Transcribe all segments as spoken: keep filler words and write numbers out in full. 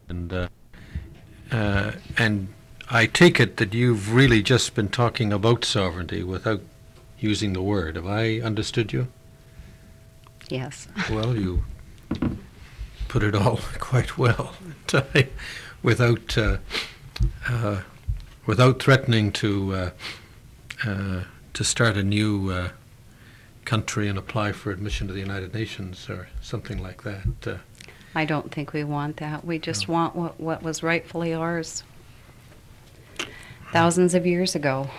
And uh, uh, and I take it that you've really just been talking about sovereignty without using the word. Have I understood you? Yes. Well, you put it all quite well, without uh, uh, without threatening to uh, uh, to start a new uh, country and apply for admission to the United Nations or something like that. Uh, I don't think we want that. We just No. want what, what was rightfully ours thousands of years ago.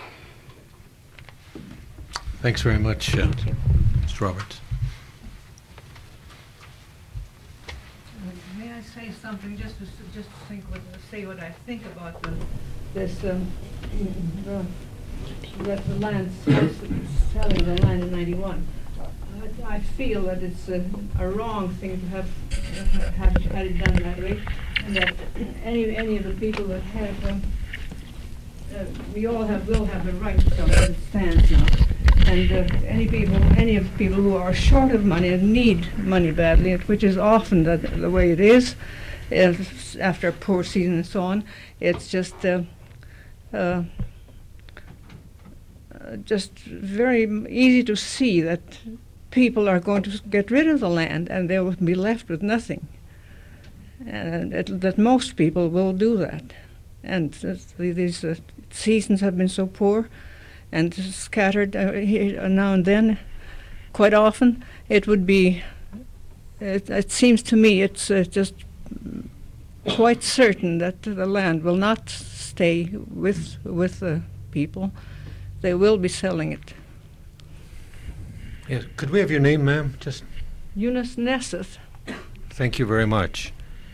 Thanks very much, uh, Thank you. Mister Roberts. May I say something, just to, s- just to think what, say what I think about the, this, um, the, that the land, s- selling the land in ninety-one. I, I feel that it's a, a wrong thing to have, uh, have had it done that way, and that any, any of the people that have, um, uh, we all have, will have the right to as it stands now. And uh, any people, any of the people who are short of money and need money badly, which is often the, the way it is, if, after a poor season and so on, it's just uh, uh, uh, just very m- easy to see that people are going to get rid of the land and they will be left with nothing. And it, that most people will do that. And uh, these uh, seasons have been so poor and scattered uh, here now and then, quite often, it would be, it, it seems to me it's uh, just quite certain that the land will not stay with, with the people. They will be selling it. Yes. Could we have your name, ma'am? Just Eunice Nesseth. thank you very much.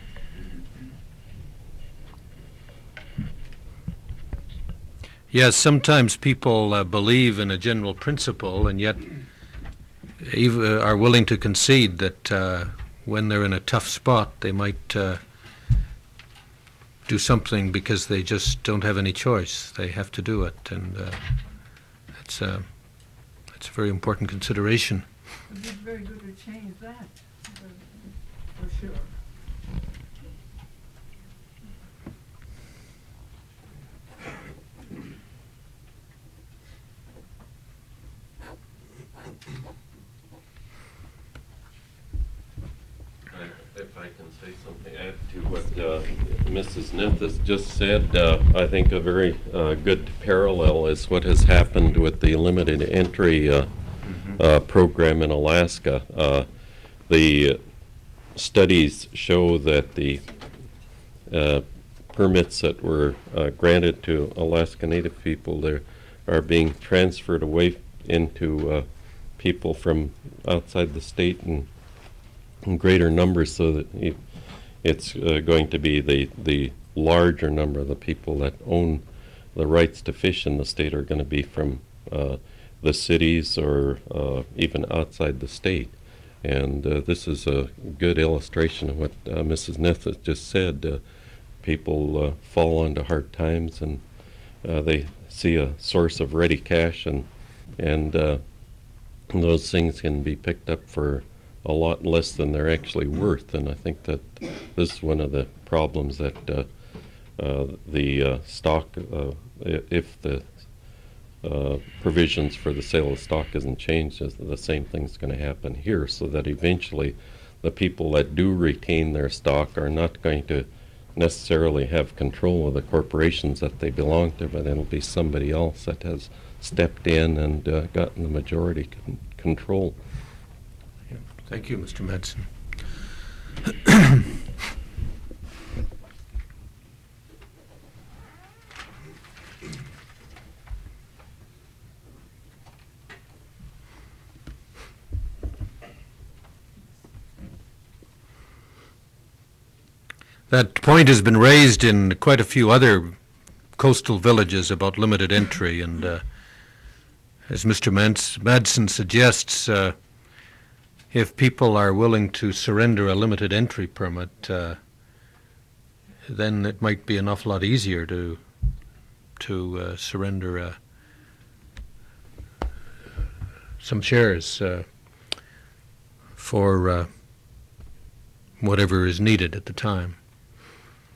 Yes, sometimes people uh, believe in a general principle and yet ev- uh, are willing to concede that uh, when they're in a tough spot, they might uh, do something because they just don't have any choice. They have to do it, and uh, that's, uh, that's a very important consideration. It would be very good to change that, for, for sure. If I can say something, add to what uh, Missus Nithis just said, uh, I think a very uh, good parallel is what has happened with the limited entry uh, uh, program in Alaska. Uh, the studies show that the uh, permits that were uh, granted to Alaska Native people there are being transferred away into uh, people from outside the state and in greater numbers, so that it, it's uh, going to be the the larger number of the people that own the rights to fish in the state are going to be from uh, the cities or uh, even outside the state. And uh, this is a good illustration of what uh, Missus Nithis just said. Uh, people uh, fall into hard times, and uh, they see a source of ready cash, and and uh, those things can be picked up for a lot less than they're actually worth. And I think that this is one of the problems that uh, uh, the uh, stock, uh, if the uh, provisions for the sale of stock isn't changed, is the same thing's going to happen here, so that eventually the people that do retain their stock are not going to necessarily have control of the corporations that they belong to, but it'll be somebody else that has stepped in and uh, gotten the majority con- control. Thank you, Mister Madsen. That point has been raised in quite a few other coastal villages about limited entry, and uh, as Mister Mans- Madsen suggests, uh, if people are willing to surrender a limited entry permit, uh, then it might be an awful lot easier to to uh, surrender uh, some shares uh, for uh, whatever is needed at the time.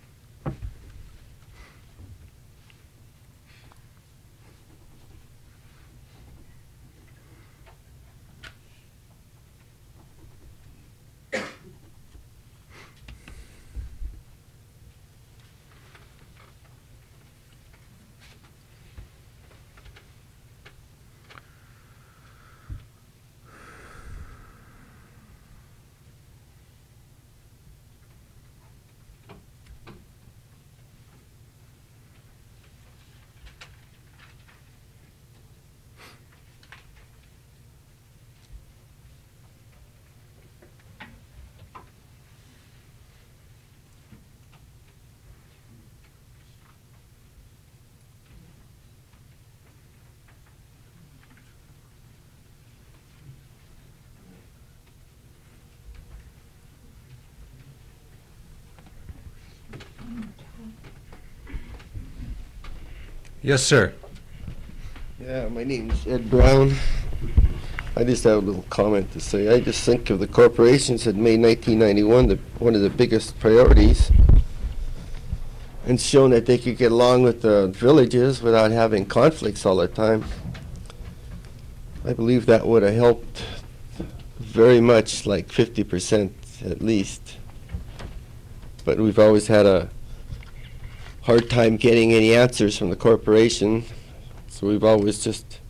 Yes, sir. Yeah, my name's Ed Brown. I just have a little comment to say. I just think of the corporations that made nineteen ninety-one the, one of the biggest priorities, and shown that they could get along with the villages without having conflicts all the time. I believe that would have helped very much, like fifty percent at least. But we've always had a hard time getting any answers from the corporation, so we've always just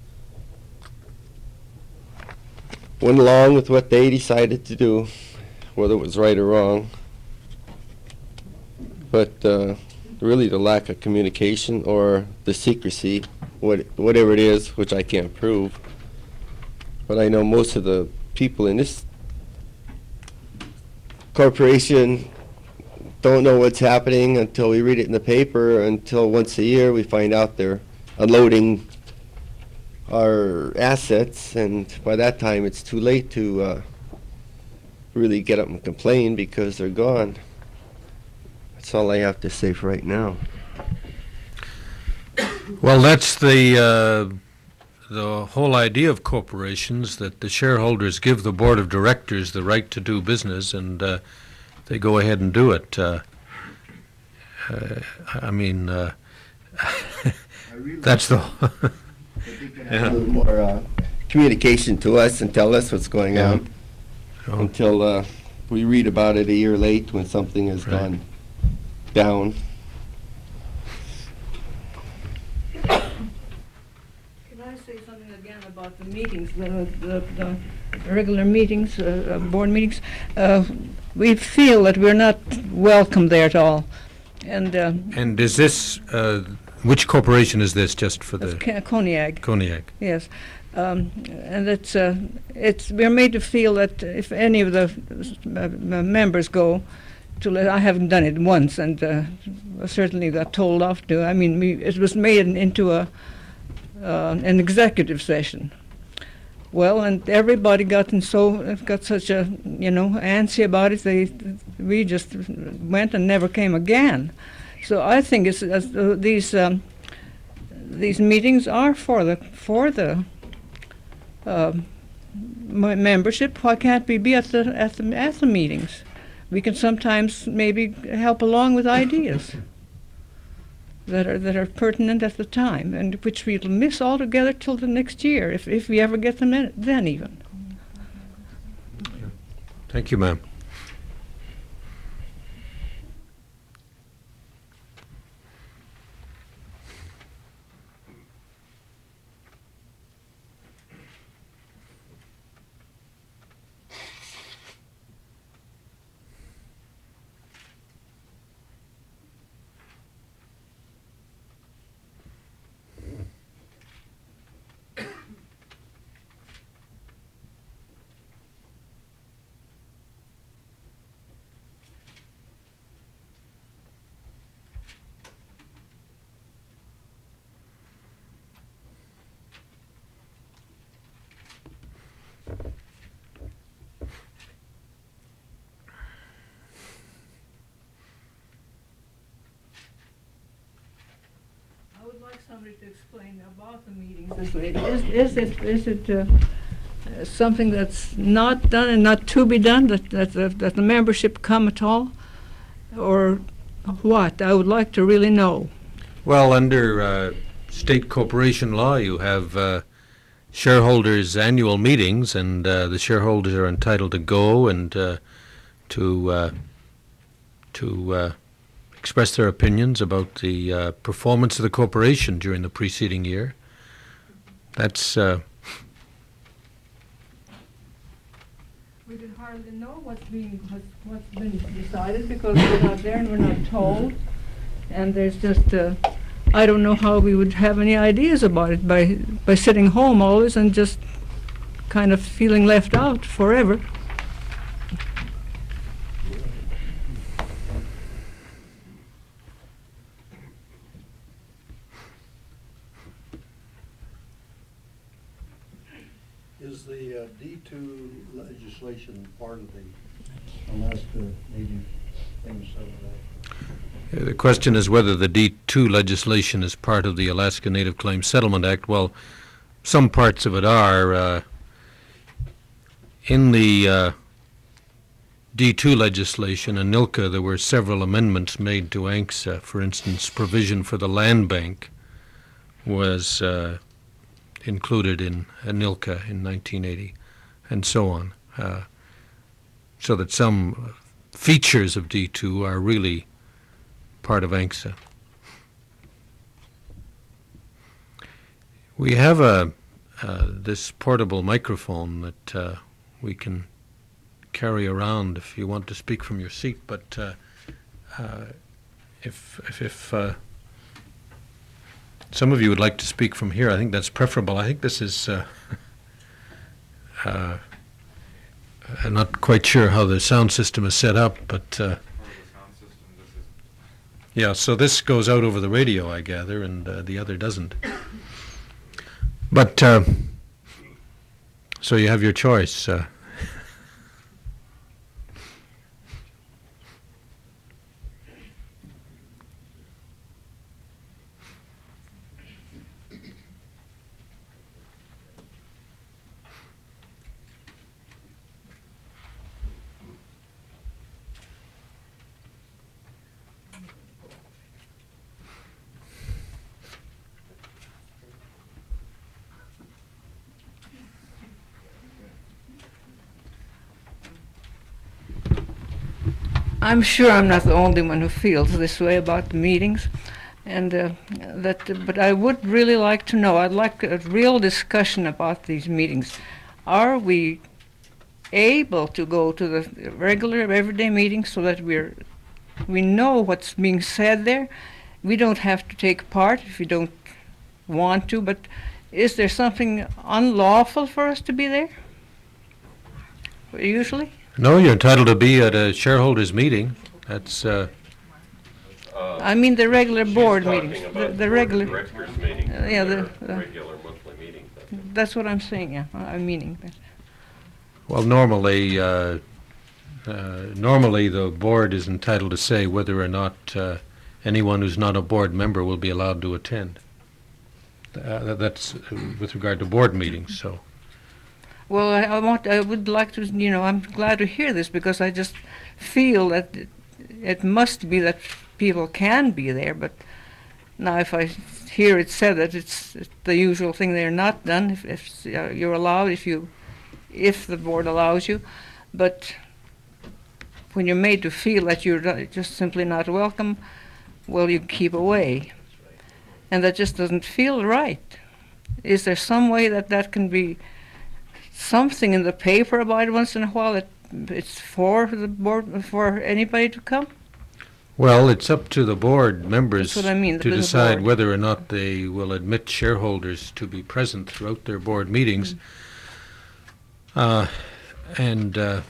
went along with what they decided to do, whether it was right or wrong. But uh, really the lack of communication or the secrecy, what, whatever it is, which I can't prove. But I know most of the people in this corporation don't know what's happening until we read it in the paper, until once a year we find out they're unloading our assets, and by that time it's too late to uh, really get up and complain because they're gone. That's all I have to say for right now. Well, that's the uh, the whole idea of corporations, that the shareholders give the board of directors the right to do business, and uh, they go ahead and do it. Uh, uh, I mean, uh, that's the... A little more uh, communication to us and tell us what's going Yeah. on Oh. until uh, we read about it a year late when something has Right. gone down. Can I say something again about the meetings, the, the, the regular meetings, uh, uh, board meetings? Uh, we feel that we're not welcome there at all. And uh, And is this, uh, which corporation is this, just for that's the Ca- Cognac, cognac? yes. Um, and it's, uh, it's, we're made to feel that if any of the uh, m- members go, to let, I haven't done it once, and uh, certainly got told off to. I mean, we, it was made in, into a uh, an executive session. Well, and everybody got in so got such a you know antsy about it. They we just went and never came again. So I think it's as uh, these um, these meetings are for the for the uh, m- membership. Why can't we be at the at the at the meetings? We can sometimes maybe help along with ideas that are that are pertinent at the time, and which we'll miss altogether till the next year, if if we ever get them in, then even. Thank you, ma'am. I would like somebody to explain about the meetings this way. Is, is it, is it uh, uh, something that's not done and not to be done, that, that, the- that the membership come at all? Or what? I would like to really know. Well, under uh, state corporation law, you have uh, shareholders' annual meetings, and uh, the shareholders are entitled to go and uh, to uh, to uh, express their opinions about the uh, performance of the corporation during the preceding year. That's uh, We can hardly know what's being, what's, what's been decided because we're not there and we're not told. And there's just, uh, I don't know how we would have any ideas about it by, by sitting home always and just kind of feeling left out forever. Is the uh, D two legislation part of the Alaska Native The question is whether the D two legislation is part of the Alaska Native Claims Settlement Act. Well, some parts of it are. Uh, in the uh, D two legislation, in NILCA, there were several amendments made to ANCSA. For instance, provision for the land bank was uh, included in NILCA in nineteen eighty, and so on. Uh, so that some features of D two are really part of ANCSA. We have a uh, this portable microphone that uh, we can carry around if you want to speak from your seat, but uh, uh, if if, if uh, some of you would like to speak from here, I think that's preferable. I think this is uh, uh, I'm not quite sure how the sound system is set up, but uh, yeah, so this goes out over the radio, I gather, and uh, the other doesn't. But, uh, so you have your choice. Uh, I'm sure I'm not the only one who feels this way about the meetings, and uh, that. But I would really like to know. I'd like a real discussion about these meetings. Are we able to go to the regular, everyday meetings so that we're we know what's being said there? We don't have to take part if we don't want to. But is there something unlawful for us to be there? Usually. no, you're entitled to be at a shareholders meeting. That's uh, Uh, I mean the regular she's board talking meetings. about The, the the board of regular. directors meeting. Uh, yeah, their the- the- regular monthly meetings. I think. That's what I'm saying. Yeah, I'm meaning that. well, normally, uh, uh, normally the board is entitled to say whether or not uh, anyone who's not a board member will be allowed to attend. Uh, that's uh, with regard to board meetings. So. Well, I, I want. I would like to. You know, I'm glad to hear this because I just feel that it, it must be that people can be there. But now, if I hear it said that it's the usual thing, they're not done. If, if uh, you're allowed, if you, if the board allows you, but when you're made to feel that you're not- just simply not welcome, well, you keep away, and that just doesn't feel right. Is there some way that that can be? Something in the paper about it once in a while that it's for the board, for anybody to come? Well, it's up to the board members That's what I mean, the to business decide board. whether or not they will admit shareholders to be present throughout their board meetings. Uh, and uh,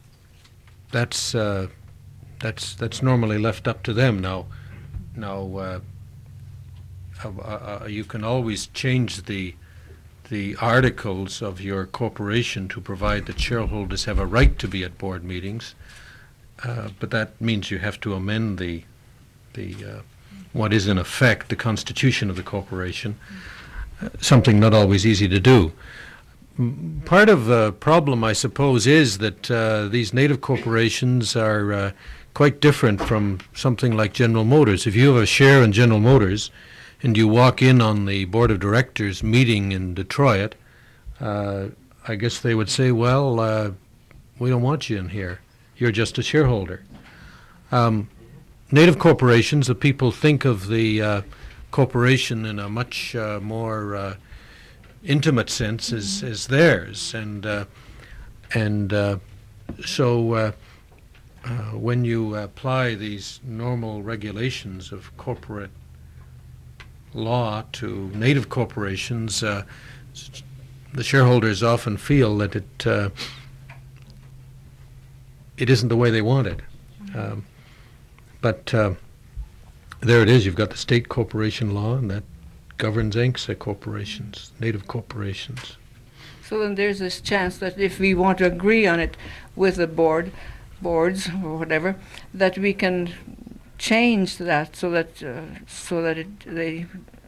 that's uh, that's that's normally left up to them. Now, now uh, uh, uh, you can always change the the articles of your corporation to provide that shareholders have a right to be at board meetings. Uh, but that means you have to amend the, the uh, what is in effect the constitution of the corporation, uh, something not always easy to do. M- Part of the problem, I suppose, is that uh, these native corporations are uh, quite different from something like General Motors. If you have a share in General Motors and you walk in on the board of directors meeting in Detroit, uh, I guess they would say, well, uh, we don't want you in here. You're just a shareholder. Um, native corporations, the people think of the uh, corporation in a much uh, more uh, intimate sense as, as theirs. And, uh, and uh, so uh, uh, when you apply these normal regulations of corporate law to native corporations, uh, s- the shareholders often feel that it uh, it isn't the way they want it. Um, but uh, there it is. You've got the state corporation law, and that governs ANCSA corporations, native corporations. So then there's this chance that if we want to agree on it with the board, boards or whatever, that we can change that so that uh, so that it, they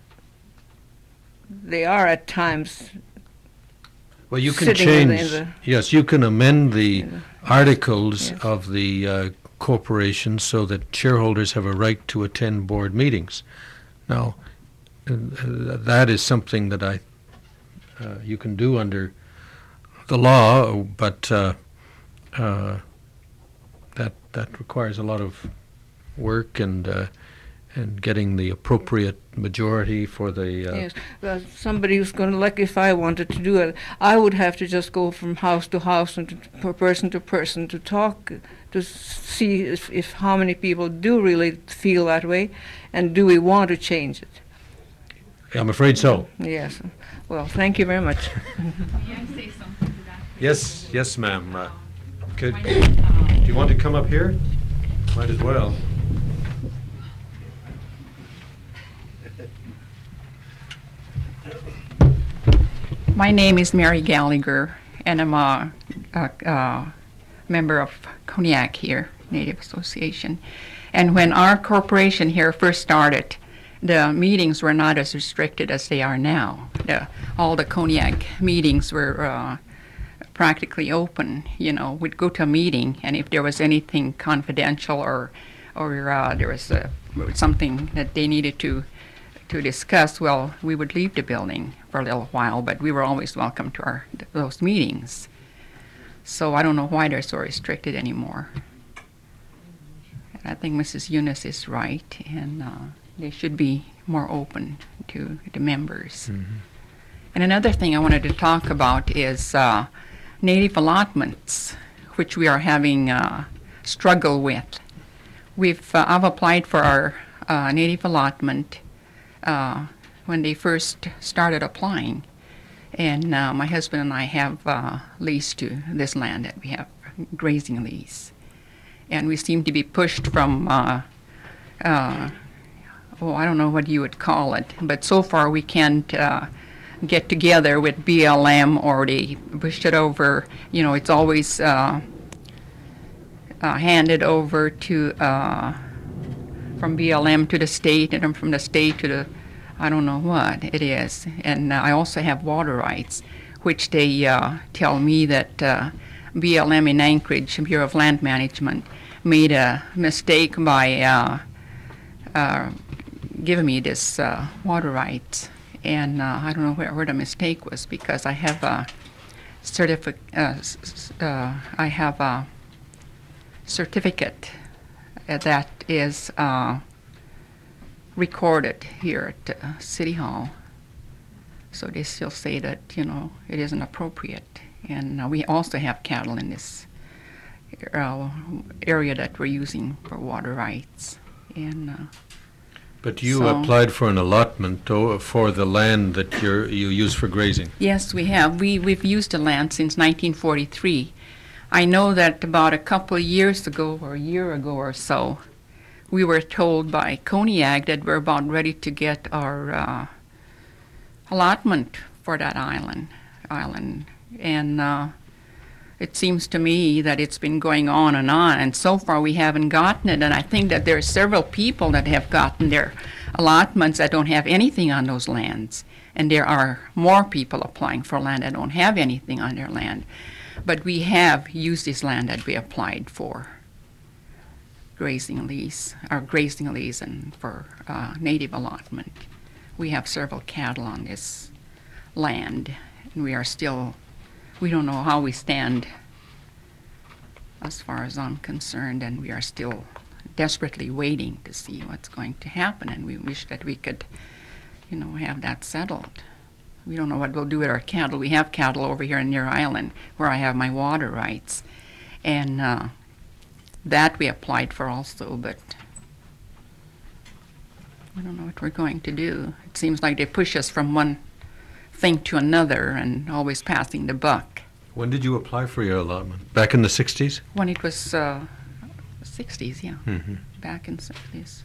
they are at times. Well, you can Sitting in the- change, in the- yes, you can amend the in the- articles Yes. of the uh, corporation so that shareholders have a right to attend board meetings. Now, uh, uh, that is something that I, uh, you can do under the law, but uh, uh, that that requires a lot of work and uh, and getting the appropriate majority for the. Uh, Yes, well, somebody who's going to, like if I wanted to do it, I would have to just go from house to house and to, per person to person to talk, to see if, if how many people do really feel that way, and do we want to change it? I'm afraid so. Yes. Well, thank you very much. May I say something to that? Yes, yes, ma'am. Uh, could, My name, uh, do you want to come up here? Might as well. My name is Mary Gallagher, and I'm a, a, a member of Cognac here, Native Association. And when our corporation here first started, the meetings were not as restricted as they are now. The, all the Cognac meetings were uh, practically open. You know, we'd go to a meeting, and if there was anything confidential or, or uh, there was uh, something that they needed to to discuss, well, we would leave the building for a little while, but we were always welcome to our those meetings. So I don't know why they're so restricted anymore. And I think Missus Eunice is right, and uh, they should be more open to the members. Mm-hmm. And another thing I wanted to talk about is uh, native allotments, which we are having uh, struggle with. We've uh, I've applied for our uh, native allotment uh, when they first started applying, and uh, my husband and I have uh, lease to this land that we have grazing lease, and we seem to be pushed from. Uh, uh, oh, I don't know what you would call it, but so far we can't uh, get together with B L M, or they push it over. You know, it's always uh, uh, handed over to uh, from B L M to the state, and then from the state to the, I don't know what it is. And uh, I also have water rights, which they uh, tell me that uh, B L M in Anchorage, Bureau of Land Management, made a mistake by uh, uh, giving me this uh, water rights. And uh, I don't know where, where the mistake was, because I have a certificate. Uh, s- s- uh, I have a certificate uh, that is uh, recorded here at uh, City Hall. So they still say that, you know, it isn't appropriate. And uh, we also have cattle in this uh, area that we're using for water rights. And uh, But you So- applied for an allotment o- for the land that you're, you use for grazing. yes, we have. We, we've used the land since nineteen forty-three. I know that about a couple of years ago, or a year ago or so, we were told by Cognac that we're about ready to get our uh, allotment for that island. island. And uh, it seems to me that it's been going on and on, and so far we haven't gotten it. And I think that there are several people that have gotten their allotments that don't have anything on those lands. And there are more people applying for land that don't have anything on their land. But we have used this land that we applied for grazing lease, or grazing lease, and for uh, native allotment. We have several cattle on this land, and we are still, we don't know how we stand as far as I'm concerned, and we are still desperately waiting to see what's going to happen, and we wish that we could, you know, have that settled. We don't know what we'll do with our cattle. We have cattle over here near Island, where I have my water rights, and uh, that we applied for also, but I don't know what we're going to do. It seems like they push us from one thing to another and always passing the buck. When did you apply for your allotment? Back in the sixties? When it was uh, sixties, yeah, Mm-hmm. back in sixties.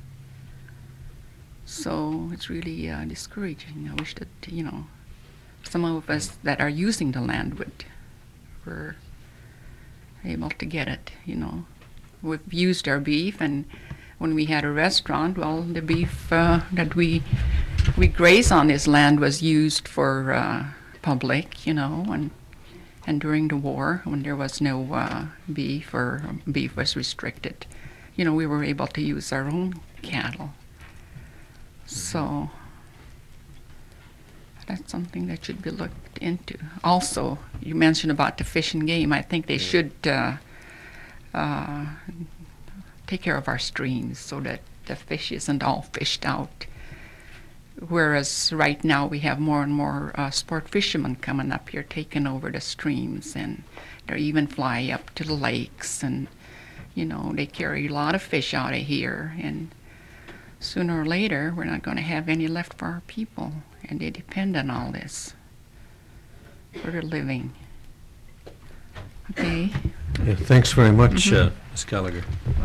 So it's really uh, discouraging. I wish that, you know, some of us that are using the land would were able to get it, you know. we've used our beef, and when we had a restaurant, well, the beef uh, that we we graze on this land was used for uh, public, you know, and and during the war, when there was no uh, beef or beef was restricted, you know, we were able to use our own cattle. So that's something that should be looked into. Also, you mentioned about the fish and game. I think they should uh, uh, take care of our streams so that the fish isn't all fished out. Whereas right now we have more and more uh, sport fishermen coming up here, taking over the streams, and they even fly up to the lakes, and you know, they carry a lot of fish out of here, and sooner or later we're not going to have any left for our people, and they depend on all this for their living. Okay. Yeah, thanks very much, uh, Miz Gallagher.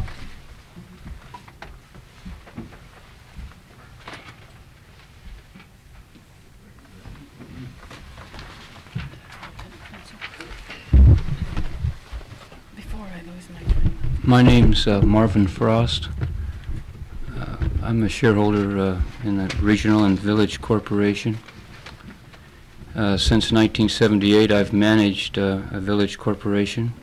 My name's uh, Marvin Frost. Uh, I'm a shareholder uh, in the Regional and Village Corporation. Uh, since nineteen seventy-eight, I've managed uh, a village corporation.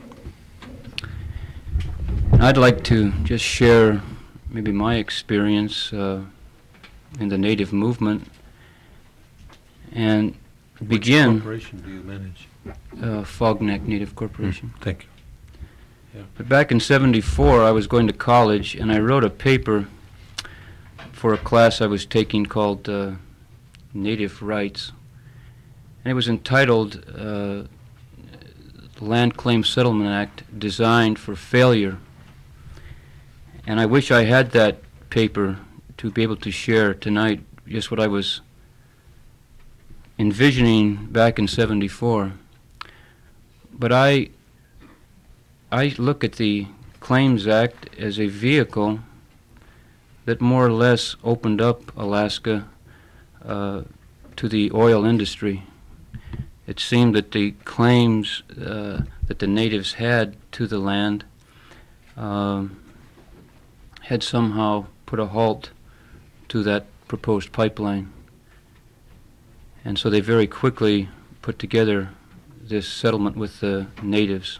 I'd like to just share maybe my experience uh, in the Native movement and begin. Which corporation do you manage? Uh, Fogneck Native Corporation. Mm, thank you. But back in seventy-four, I was going to college, and I wrote a paper for a class I was taking called uh, Native Rights. And it was entitled uh, Land Claim Settlement Act Designed for Failure. And I wish I had that paper to be able to share tonight just what I was envisioning back in seventy-four. But I I look at the Claims Act as a vehicle that more or less opened up Alaska uh, to the oil industry. It seemed that the claims uh, that the natives had to the land um, had somehow put a halt to that proposed pipeline. And so they very quickly put together this settlement with the natives.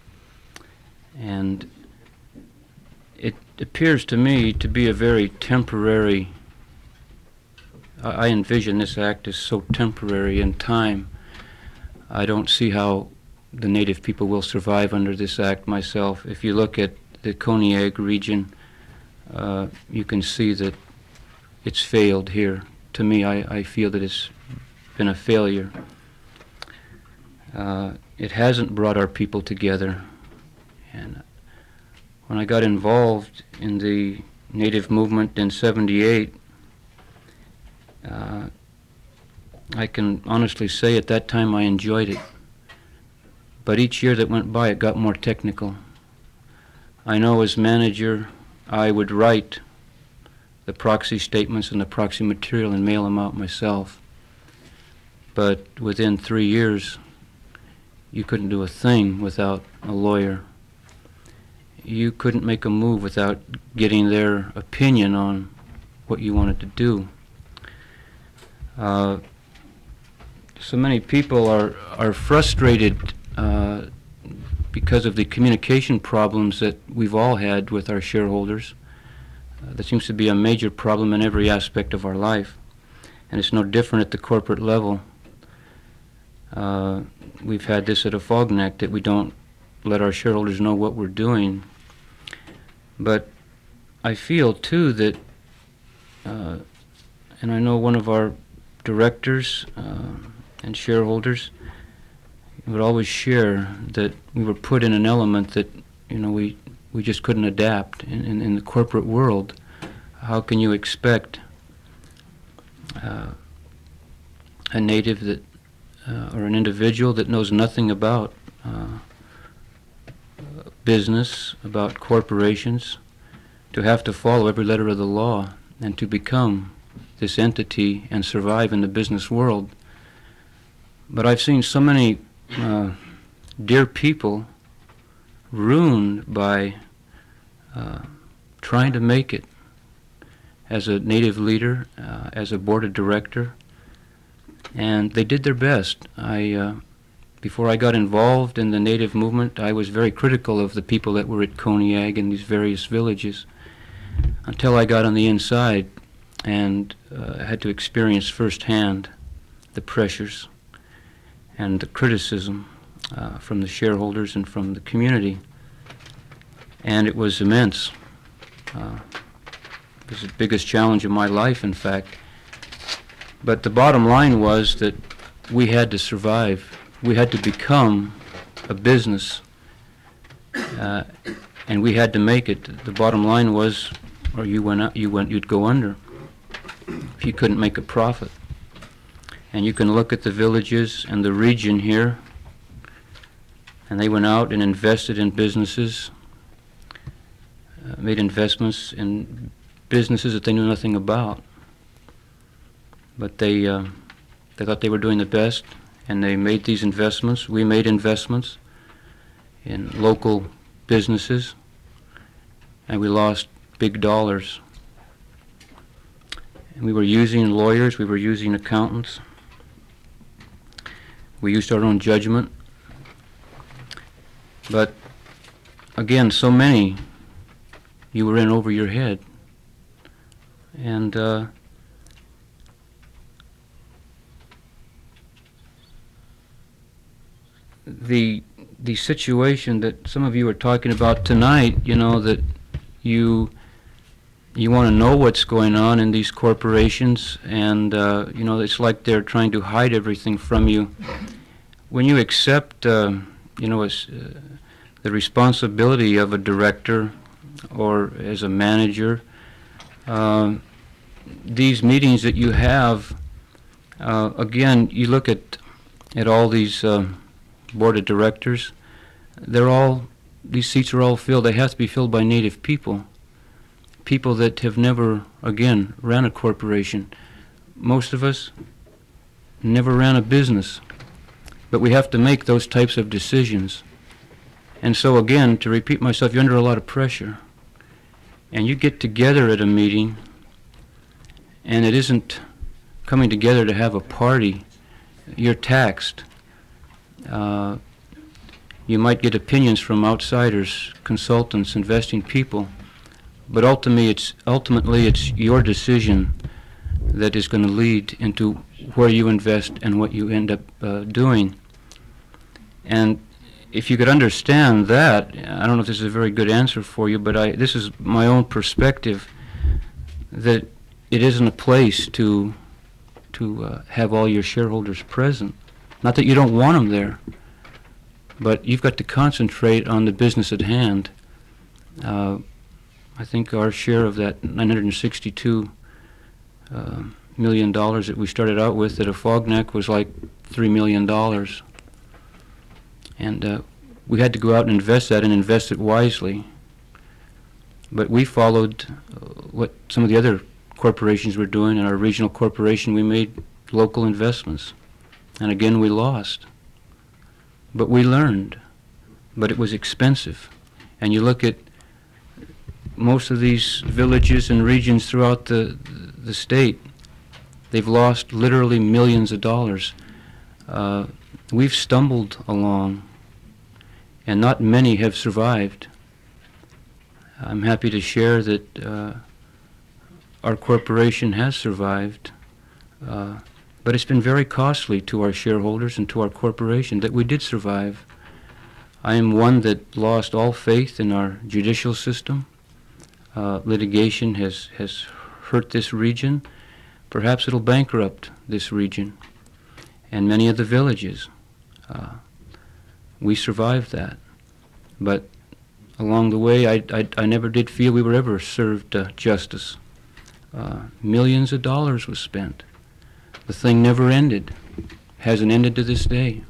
And it appears to me to be a very temporary, I I envision this act as so temporary in time. I don't see how the native people will survive under this act myself. If you look at the Koniag region, uh, you can see that it's failed here. To me, I, I feel that it's been a failure. Uh, it hasn't brought our people together. And when I got involved in the Native movement in seventy-eight, uh, I can honestly say at that time I enjoyed it. But each year that went by, it got more technical. I know as manager, I would write the proxy statements and the proxy material and mail them out myself. But within three years, you couldn't do a thing without a lawyer. You couldn't make a move without getting their opinion on what you wanted to do. Uh, so many people are, are frustrated uh, because of the communication problems that we've all had with our shareholders. Uh, that seems to be a major problem in every aspect of our life, and it's no different at the corporate level. Uh, we've had this at a Fogneck, that we don't let our shareholders know what we're doing. But I feel too that, uh, and I know one of our directors uh, and shareholders would always share that we were put in an element that, you know, we, we just couldn't adapt in, in, in the corporate world. How can you expect uh, a native that, uh, or an individual that knows nothing about uh, business, about corporations, to have to follow every letter of the law and to become this entity and survive in the business world? But I've seen so many uh, dear people ruined by uh, trying to make it as a Native leader, uh, as a board of director, and they did their best. I, uh, before I got involved in the Native movement, I was very critical of the people that were at Koniag and these various villages, until I got on the inside and uh, had to experience firsthand the pressures and the criticism uh, from the shareholders and from the community. And it was immense. Uh, it was the biggest challenge of my life, in fact. But the bottom line was that we had to survive. We had to become a business, uh, and we had to make it. The bottom line was, or you went out, you went, you'd go under if you couldn't make a profit. And you can look at the villages and the region here, and they went out and invested in businesses, uh, made investments in businesses that they knew nothing about. But they, uh, they thought they were doing the best, and they made these investments. We made investments in local businesses, and we lost big dollars. And we were using lawyers, we were using accountants. We used our own judgment. But again, so many, you were in over your head. And uh, the the situation that some of you are talking about tonight, you know, that you you want to know what's going on in these corporations, and uh, you know, it's like they're trying to hide everything from you. When you accept, uh, you know, as, uh, the responsibility of a director or as a manager, uh, these meetings that you have, uh, again, you look at at all these uh, board of directors. They're all, these seats are all filled. They have to be filled by Native people. People that have never, again, ran a corporation. Most of us never ran a business. But we have to make those types of decisions. And so again, to repeat myself, you're under a lot of pressure. And you get together at a meeting, and it isn't coming together to have a party. You're taxed. Uh, you might get opinions from outsiders, consultants, investing people. But ultimately it's, ultimately, it's your decision that is going to lead into where you invest and what you end up uh, doing. And if you could understand that, I don't know if this is a very good answer for you, but I, this is my own perspective, that it isn't a place to, to uh, have all your shareholders present. Not that you don't want them there, but you've got to concentrate on the business at hand. Uh, I think our share of that nine hundred sixty-two uh, million dollars that we started out with at Afognak was like three million dollars. And uh, we had to go out and invest that and invest it wisely. But we followed uh, what some of the other corporations were doing. In our regional corporation, we made local investments. And again, we lost. But we learned. But it was expensive. And you look at most of these villages and regions throughout the, the state, they've lost literally millions of dollars. Uh, we've stumbled along, and not many have survived. I'm happy to share that uh, our corporation has survived, uh, but it's been very costly to our shareholders and to our corporation that we did survive. I am one that lost all faith in our judicial system. Uh, litigation has, has hurt this region. Perhaps it'll bankrupt this region and many of the villages. Uh, we survived that. But along the way, I, I, I never did feel we were ever served uh, justice. Uh, millions of dollars was spent. The thing never ended. Hasn't ended to this day.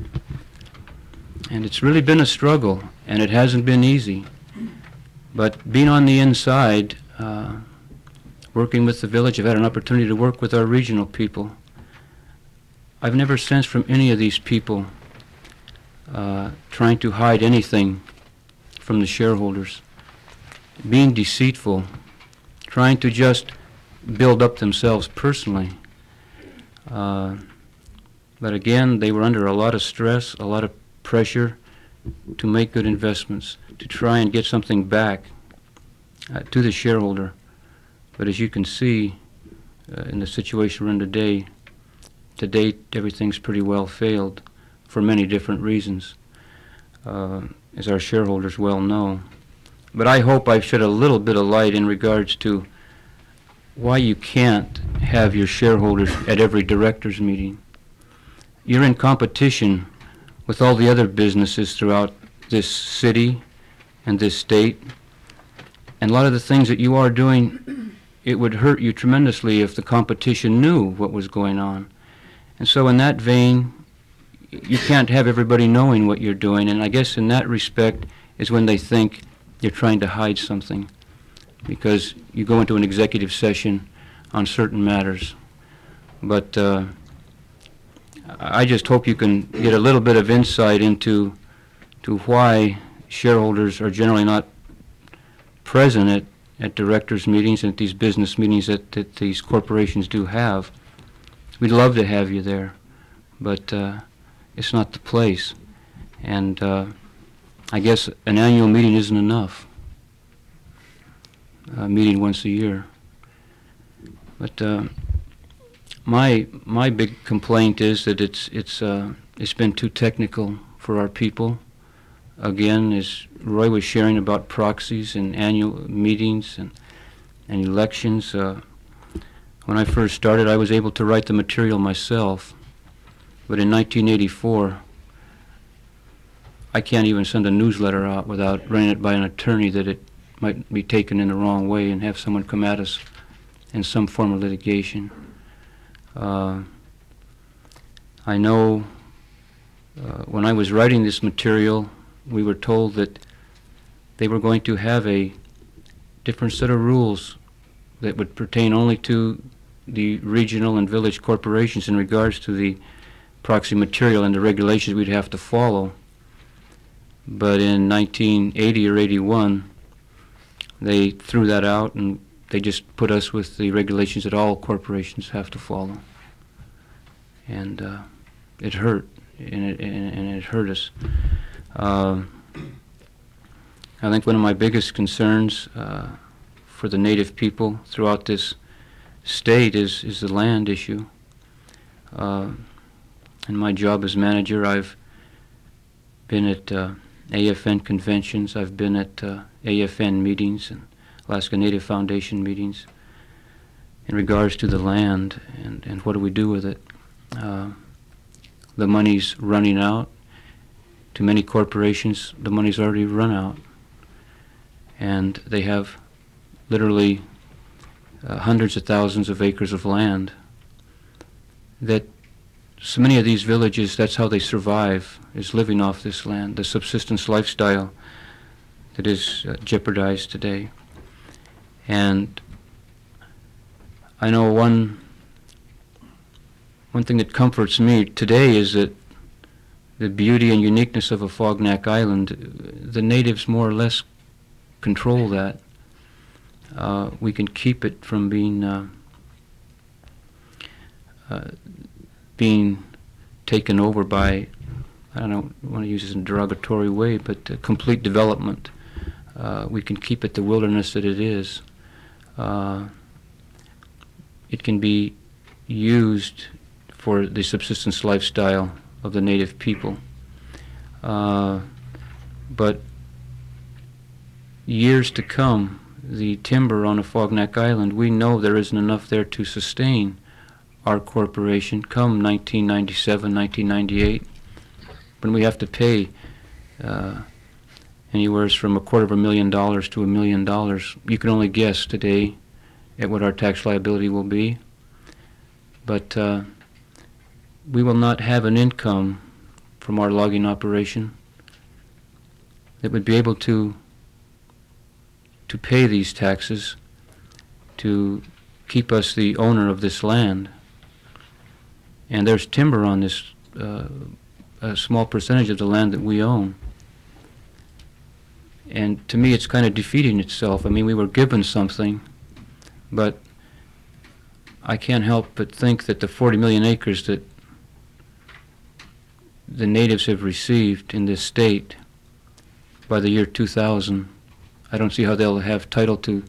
And it's really been a struggle, and it hasn't been easy. But being on the inside, uh, working with the village, I've had an opportunity to work with our regional people. I've never sensed from any of these people uh, trying to hide anything from the shareholders. being deceitful, trying to just build up themselves personally. Uh, but again, they were under a lot of stress, a lot of pressure to make good investments, to try and get something back uh, to the shareholder. But as you can see, uh, in the situation we're in today, to date, everything's pretty well failed for many different reasons, uh, as our shareholders well know. But I hope I've shed a little bit of light in regards to why you can't have your shareholders at every directors meeting. You're in competition with all the other businesses throughout this city and this state. And a lot of the things that you are doing, it would hurt you tremendously if the competition knew what was going on. And so in that vein, you can't have everybody knowing what you're doing. And I guess in that respect is when they think you're trying to hide something, because you go into an executive session on certain matters. But uh, I just hope you can get a little bit of insight into to why shareholders are generally not present at, at directors' meetings and at these business meetings that, that these corporations do have. We'd love to have you there, but uh, it's not the place. And uh, I guess an annual meeting isn't enough. A meeting once a year. But uh, my my big complaint is that it's it's uh, it's been too technical for our people. Again, as Roy was sharing about proxies and annual meetings and and elections, uh, when I first started, I was able to write the material myself. But in nineteen eighty-four, I can't even send a newsletter out without running it by an attorney that it might be taken in the wrong way and have someone come at us in some form of litigation. Uh, I know uh, when I was writing this material, we were told that they were going to have a different set of rules that would pertain only to the regional and village corporations in regards to the proxy material and the regulations we'd have to follow. But in nineteen eighty or eighty-one, they threw that out and they just put us with the regulations that all corporations have to follow. And uh, it hurt, and it, and, and it hurt us. Uh, I think one of my biggest concerns uh, for the Native people throughout this state is, is the land issue. Uh, in my job as manager, I've been at uh, A F N conventions, I've been at uh, A F N meetings and Alaska Native Foundation meetings in regards to the land and, and what do we do with it. Uh, the money's running out. To many corporations, the money's already run out. And they have literally uh, hundreds of thousands of acres of land that so many of these villages, that's how they survive, is living off this land, the subsistence lifestyle that is uh, jeopardized today. And I know one one thing that comforts me today is that the beauty and uniqueness of Afognak Island, the natives more or less control that. Uh, we can keep it from being uh, uh, being taken over by, I don't want to use this in a derogatory way, but uh, complete development. Uh, we can keep it the wilderness that it is. Uh, it can be used for the subsistence lifestyle of the native people. Uh, but years to come, the timber on Afognak Island, we know there isn't enough there to sustain our corporation come nineteen ninety-seven, nineteen ninety-eight, when we have to pay uh, anywhere from a quarter of a million dollars to a million dollars. You can only guess today at what our tax liability will be. But uh, we will not have an income from our logging operation that would be able to to pay these taxes, to keep us the owner of this land. And there's timber on this, uh, a small percentage of the land that we own. And to me, it's kind of defeating itself. I mean, we were given something, but I can't help but think that the forty million acres that the natives have received in this state by the year two thousand, I don't see how they'll have title to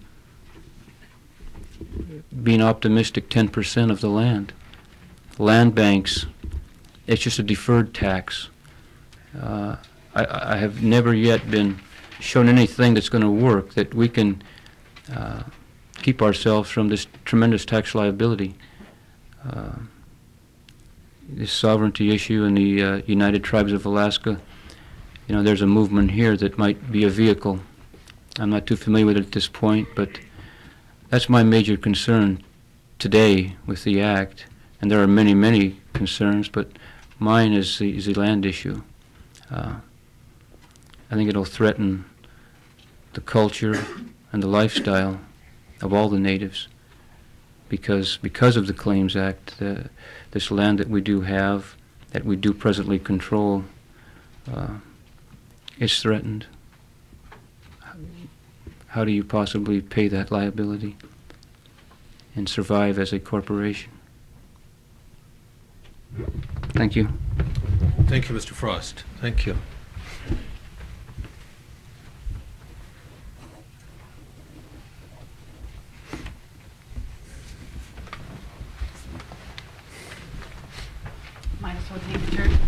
being optimistic ten percent of the land. Land banks, it's just a deferred tax. Uh, I, I have never yet been shown anything that's going to work, that we can uh, keep ourselves from this tremendous tax liability. Uh, this sovereignty issue in the uh, United Tribes of Alaska, you know, there's a movement here that might be a vehicle. I'm not too familiar with it at this point, but that's my major concern today with the Act. And there are many, many concerns, but mine is the, is the land issue. Uh, I think it'll threaten the culture and the lifestyle of all the natives, because because of the Claims Act, uh, this land that we do have, that we do presently control, uh, is threatened. How do you possibly pay that liability and survive as a corporation? Thank you. Thank you, Mister Frost. Thank you. Might as well take a turn.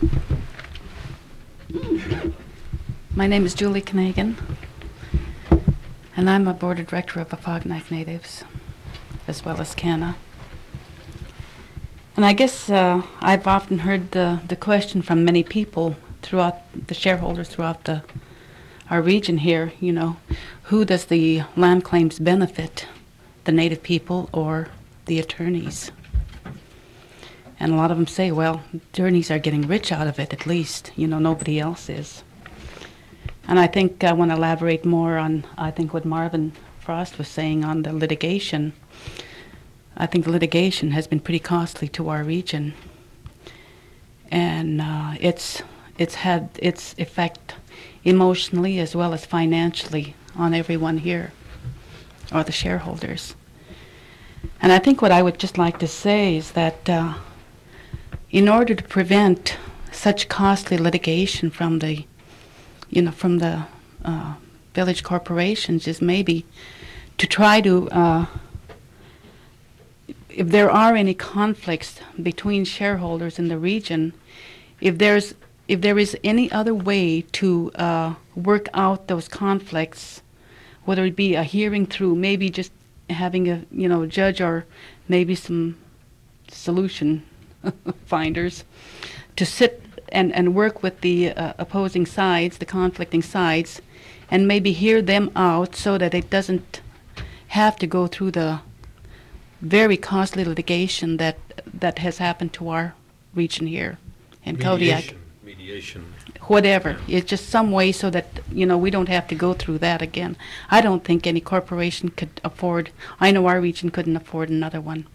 My name is Julie Knagan, and I'm a board of director of Afognak Natives, as well as CANA. And I guess uh, I've often heard the, the question from many people throughout, the shareholders throughout the, our region here, you know, who does the land claims benefit, the native people or the attorneys? And a lot of them say, well, attorneys are getting rich out of it, at least, you know, nobody else is. And I think I want to elaborate more on, I think, what Marvin Frost was saying on the litigation. I think the litigation has been pretty costly to our region. And uh, it's, it's had its effect emotionally as well as financially on everyone here, or the shareholders. And I think what I would just like to say is that uh, in order to prevent such costly litigation from the, you know, from the uh, village corporations, is maybe to try to, uh, if there are any conflicts between shareholders in the region, if there's, if there is any other way to uh, work out those conflicts, whether it be a hearing through maybe just having a, you know, judge or maybe some solution finders to sit and, and work with the uh, opposing sides, the conflicting sides, and maybe hear them out so that it doesn't have to go through the very costly litigation that that has happened to our region here in Kodiak. Mediation. Mediation. Whatever. It's just some way so that, you know, we don't have to go through that again. I don't think any corporation could afford, I know our region couldn't afford another one.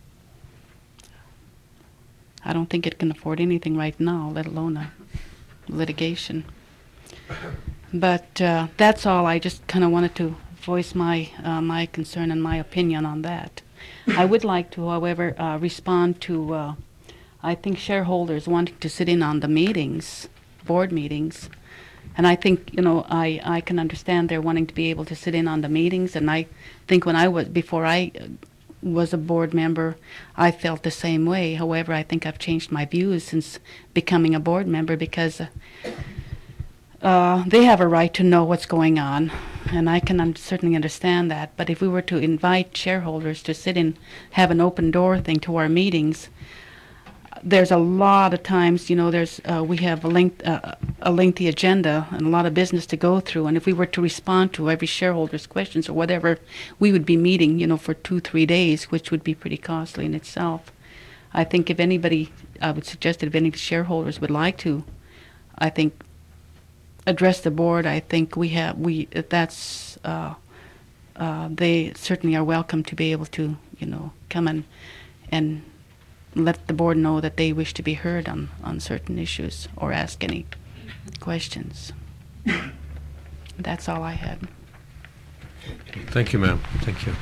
I don't think it can afford anything right now, let alone a litigation. But uh, that's all. I just kind of wanted to voice my uh, my concern and my opinion on that. I would like to, however, uh, respond to, uh, I think, shareholders wanting to sit in on the meetings, board meetings. And I think, you know, I, I can understand they're wanting to be able to sit in on the meetings. And I think when I was, before I uh, was a board member, I felt the same way. However, I think I've changed my views since becoming a board member, because uh, uh, they have a right to know what's going on. And I can un certainly understand that. But if we were to invite shareholders to sit in, have an open door thing to our meetings, there's a lot of times, you know, there's uh, we have a, length, uh, a lengthy agenda and a lot of business to go through. And if we were to respond to every shareholder's questions or whatever, we would be meeting, you know, for two, three days, which would be pretty costly in itself. I think if anybody, I would suggest that if any shareholders would like to, I think, address the board, I think we have, we, that's, uh, uh, they certainly are welcome to be able to, you know, come and, and let the board know that they wish to be heard on, on certain issues or ask any questions. That's all I had. Thank you, ma'am. Thank you.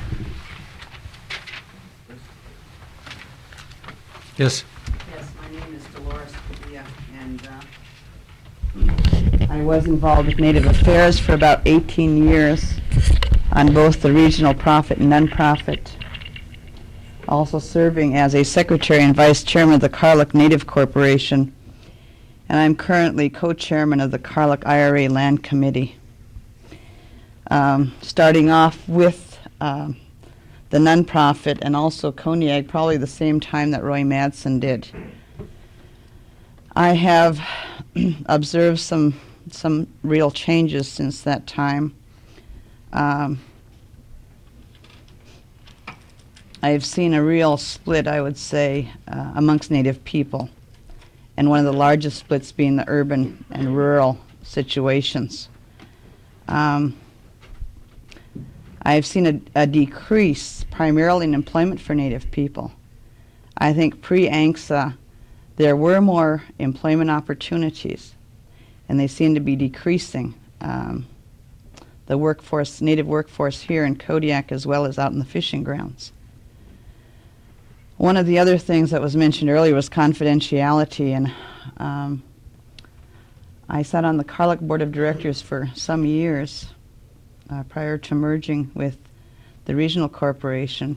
Yes. Yes, my name is Dolores Padilla, and uh, I was involved with Native Affairs for about eighteen years on both the regional profit and nonprofit, also serving as a secretary and vice chairman of the Carluck Native Corporation, and I'm currently co-chairman of the Carluck I R A Land Committee. Um, starting off with um, the nonprofit and also Koniag, probably the same time that Roy Madsen did. I have observed some some real changes since that time. Um, I've seen a real split, I would say, uh, amongst Native people, and one of the largest splits being the urban and rural situations. Um, I've seen a, a decrease primarily in employment for Native people. I think pre-ANCSA there were more employment opportunities, and they seem to be decreasing. Um, the workforce, Native workforce here in Kodiak as well as out in the fishing grounds. One of the other things that was mentioned earlier was confidentiality, and um, I sat on the Carluck Board of Directors for some years uh, prior to merging with the regional corporation.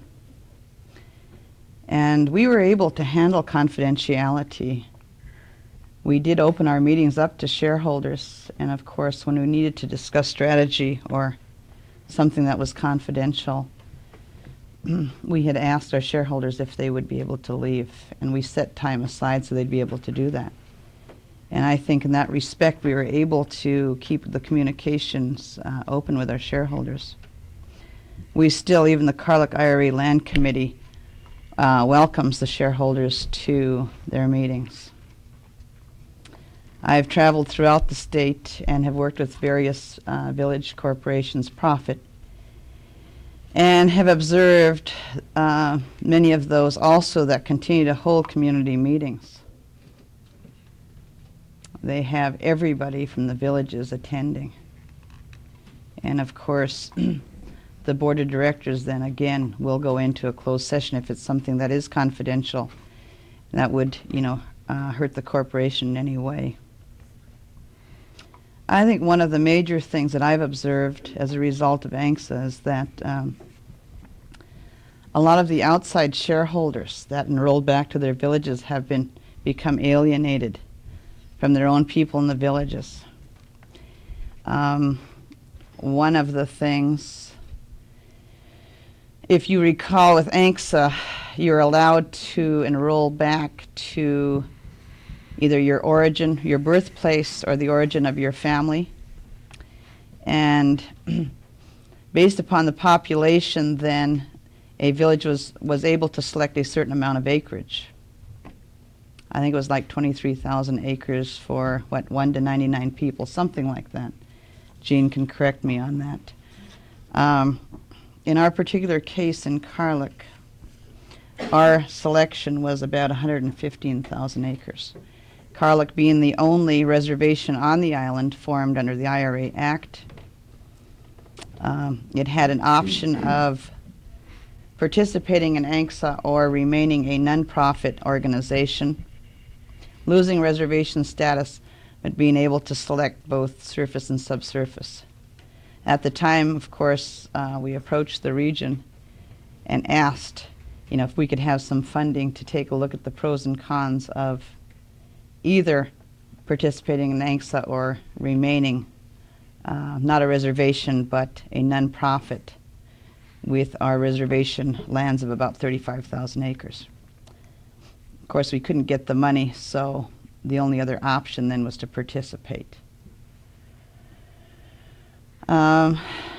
And we were able to handle confidentiality. We did open our meetings up to shareholders, and of course when we needed to discuss strategy or something that was confidential, we had asked our shareholders if they would be able to leave, and we set time aside so they'd be able to do that. And I think in that respect we were able to keep the communications uh, open with our shareholders. We still, even the Carluck I R A Land Committee, uh, welcomes the shareholders to their meetings. I've traveled throughout the state and have worked with various uh, village corporations, profit, and have observed uh, many of those also that continue to hold community meetings. They have everybody from the villages attending. And of course, the board of directors then again will go into a closed session if it's something that is confidential that would, you know, uh, hurt the corporation in any way. I think one of the major things that I've observed as a result of ANCSA is that um, a lot of the outside shareholders that enrolled back to their villages have been become alienated from their own people in the villages. Um, one of the things, if you recall with ANCSA, you're allowed to enroll back to either your origin, your birthplace, or the origin of your family. And based upon the population, then a village was, was able to select a certain amount of acreage. I think it was like twenty-three thousand acres for, what, one to ninety-nine people, something like that. Jean can correct me on that. Um, in our particular case in Carluck, our selection was about one hundred fifteen thousand acres. Carluck being the only reservation on the island formed under the I R A Act. Um, it had an option of participating in ANCSA or remaining a nonprofit organization, losing reservation status, but being able to select both surface and subsurface. At the time, of course, uh, we approached the region and asked, you know, if we could have some funding to take a look at the pros and cons of either participating in ANCSA or remaining uh, not a reservation but a nonprofit with our reservation lands of about thirty-five thousand acres. Of course, we couldn't get the money, so the only other option then was to participate. Um,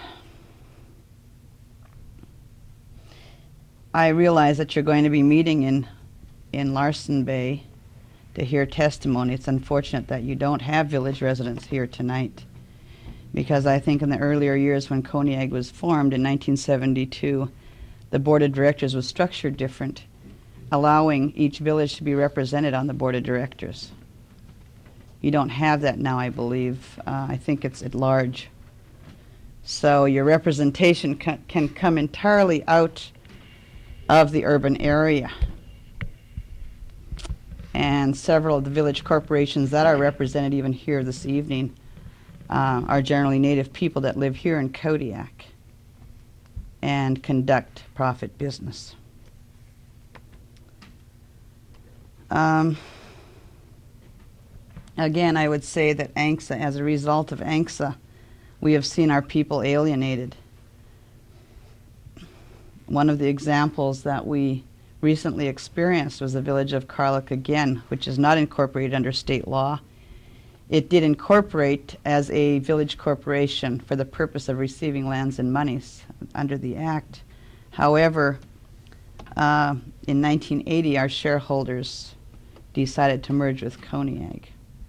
I realize that you're going to be meeting in, in Larsen Bay to hear testimony. It's unfortunate that you don't have village residents here tonight, because I think in the earlier years when Koniag was formed in nineteen seventy-two, the board of directors was structured different, allowing each village to be represented on the board of directors. You don't have that now, I believe. Uh, I think it's at large. So your representation ca- can come entirely out of the urban area. And several of the village corporations that are represented even here this evening uh, are generally native people that live here in Kodiak and conduct profit business. Um, again, I would say that A N C S A, as a result of A N C S A, we have seen our people alienated. One of the examples that we recently experienced was the village of Carlick again, which is not incorporated under state law. It did incorporate as a village corporation for the purpose of receiving lands and monies under the act. However, uh, in nineteen eighty, our shareholders decided to merge with Koniag.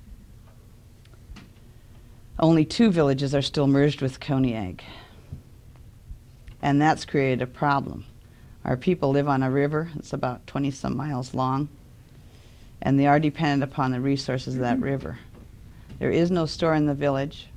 Only two villages are still merged with Koniag, and that's created a problem. Our people live on a river. It's about twenty some miles long, and they are dependent upon the resources of that river. There is no store in the village.